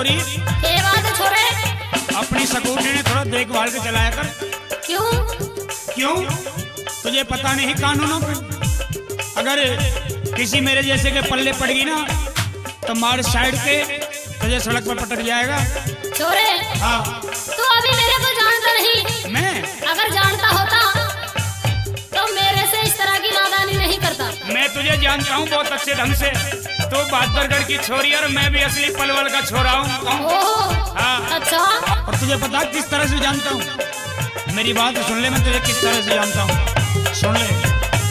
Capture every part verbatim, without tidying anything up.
छोरी। ये बात है छोरे। अपनी स्कूटी ने थोड़ा देखभाल के चलाया कर। क्यों? क्यों? तुझे पता नहीं कानूनों का? अगर किसी मेरे जैसे के पल्ले पड़ गई ना तो मार साइड के तुझे सड़क पर पटक जाएगा। छोरे, हाँ। तू अभी मेरे को जानता नहीं। मैं अगर जानता होता तो मेरे से इस तरह की नादानी नहीं करता। मैं तुझे जानता हूँ बहुत अच्छे ढंग से। तो बहादुरगढ़ की छोरी और मैं भी असली पलवल का छोरा हूँ। ओह, हाँ। अच्छा। और तुझे पता किस तरह से जानता हूँ? मेरी बात सुन ले, मैं तुझे किस तरह से जानता हूँ, सुन ले।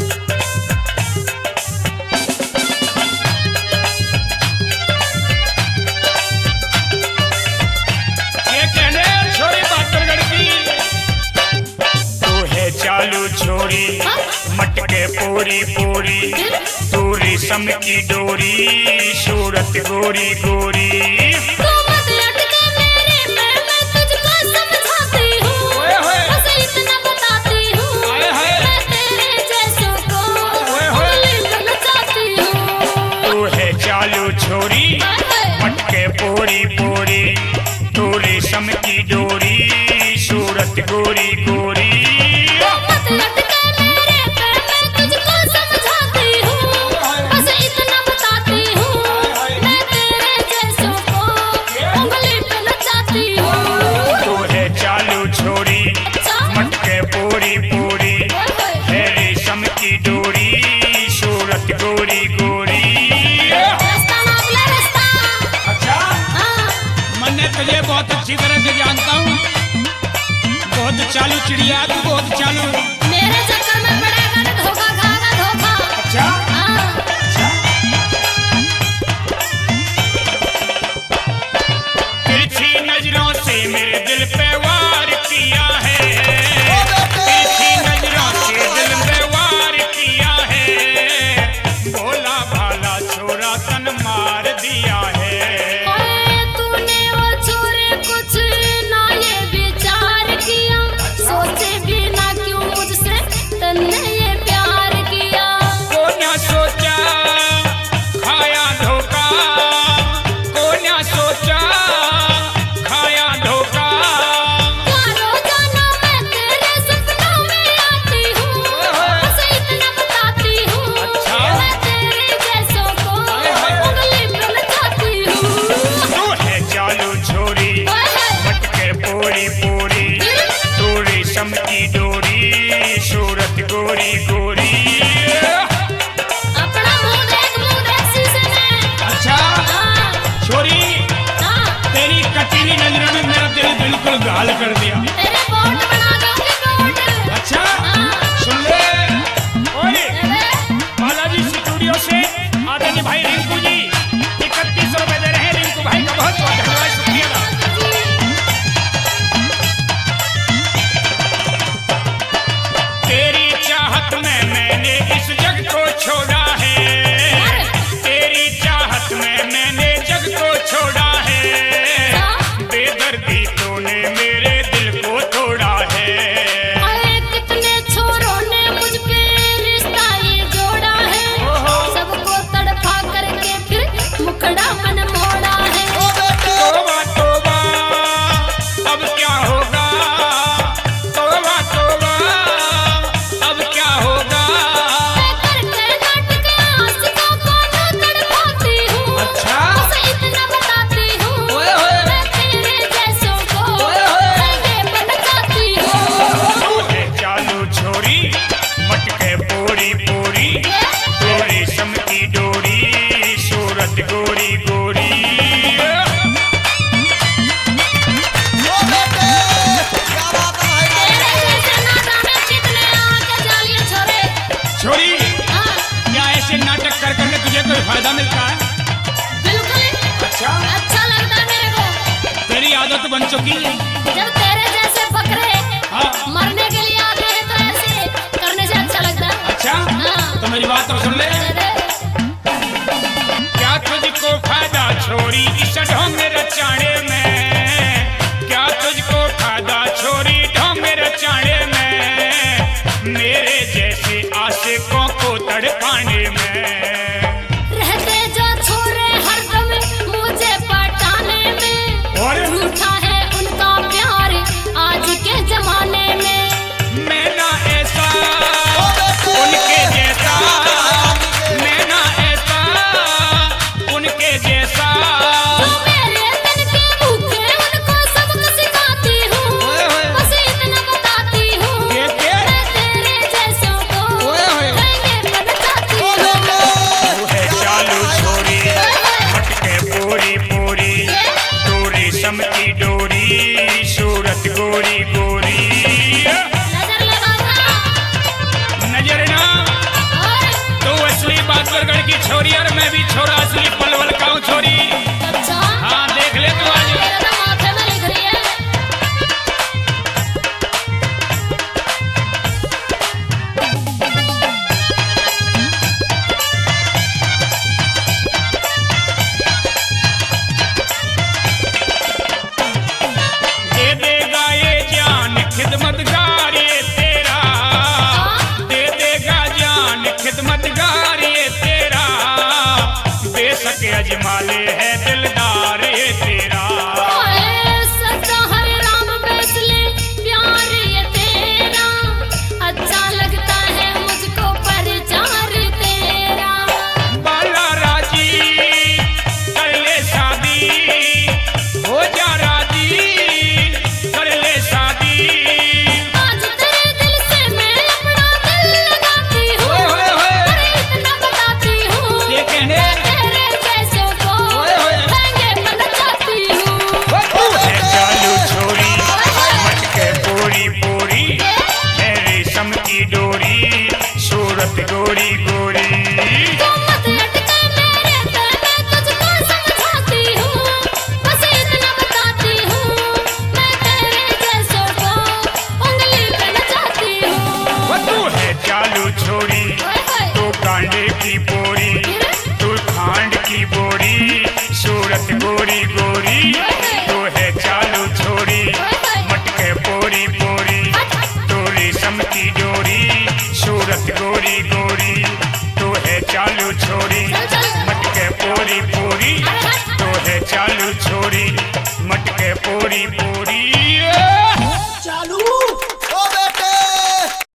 चालू छोरी मटके पूरी पूरी तू रेशम की डोरी सूरत गोरी गोरी। तू मत लटके मेरे पैर में, तुझको समझाती हूँ, बस इतना बताती हूँ, मैं तेरे जैसों को उंगली पे नचाती हूँ। तू है चालू छोरी मटके पूरी पूरी तू रेशम की डोरी सूरत गोरी गोरी। तुझे बहुत अच्छी तरह से जानता हूँ, बहुत चालू चिड़िया तू, बहुत चालू। मेरे चक्कर में पड़ेगा ना धोखा खाएगा, धोखा। अच्छा? हाँ। अच्छा। तिरछी नजरों से मेरे दिल पे वार किया है, तिरछी नजरों से दिल पे वार किया है, भोला भाला छोरा तन मार दिया है। की डोरी सूरत गोरी गोरी। अपना मुंह देख, मुंह देख शीशे में। अच्छा? हाँ। छोरी, हाँ। तेरी कटीली नजरों ने मेरा दिल बिल्कुल गाल कर दिया। तेरे बोट बना दूंगी, बोट। अच्छा? हाँ। सुन ले, ओए, बालाजी स्टूडियो से आदरणीय भाई रिंकू जी इकतीस रुपए दे रहे हैं। रिंकू भाई का बहुत बहुत धन्यवाद, शुक्रिया। तेरी चाहत में मैंने इस जग को छोड़ा है, तेरी चाहत में मैंने जग को छोड़ा है, बेदर्दी तूने मेरे दिल को तोड़ा है। कितने छोरों ने मुझ पे रिश्ता ये जोड़ा है, सबको तड़पा करके फिर मुखड़ा मन मोड़ा है। तोबा तोबा अब क्या होगा, तोबा तोबा अब क्या होगा। करके नाटक आशिकों को न तड़पाती हूँ, अच्छा? बस इतना बताती हूँ, मैं तेरे जैसों को आगे बनकाती हूँ। तू है चालू छोरी मटके पूरी पूरी तू रेशम की डोरी सूरत गोरी गोरी। छोरी, क्या ऐसे नाटक कर करके तुझे कोई फायदा मिलता है? बिल्कुल। अच्छा? अच्छा लगता है मेरे को। तेरी आदत बन चुकी है। जब तेरे जैसे बकरे हाँ। मरने के लिए आते हैं तो ऐसे करने से अच्छा लगता है। अच्छा? हाँ। तो मेरी बात तो सुन ले। क्या तुझको फायदा छोरी इस ढोंग रचाने में, क्या तुझको फायदा छोरी ढोंग रचाने में, मेरे जैसे आशिकों को तड़पाने में।